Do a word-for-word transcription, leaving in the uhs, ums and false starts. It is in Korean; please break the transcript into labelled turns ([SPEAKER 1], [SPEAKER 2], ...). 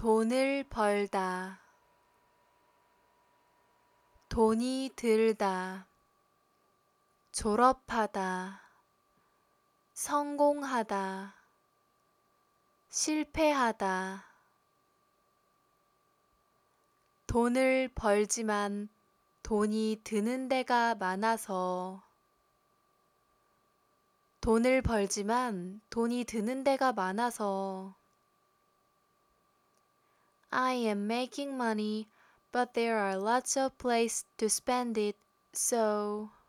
[SPEAKER 1] 돈을 벌다, 돈이 들다, 졸업하다, 성공하다, 실패하다. 돈을 벌지만 돈이 드는 데가 많아서 돈을 벌지만 돈이 드는 데가 많아서 I am making money, but there are lots of places to spend it, so